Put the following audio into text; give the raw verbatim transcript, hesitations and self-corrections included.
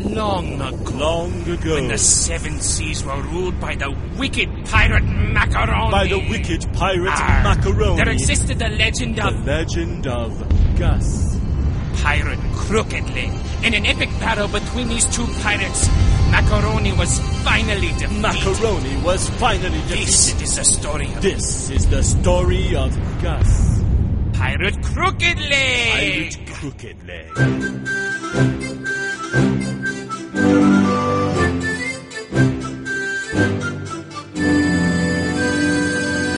long ago. Long ago. When the seven seas were ruled by the wicked pirate Macaroni. By the wicked pirate Arr, Macaroni. There existed the legend The of... legend of Gus. Pirate Crooked Leg. In an epic battle between these two pirates, Macaroni was finally defeated. Macaroni was finally defeated. This is the story of... This is the story of Gus. Pirate Crooked Leg. Pirate Crooked Leg.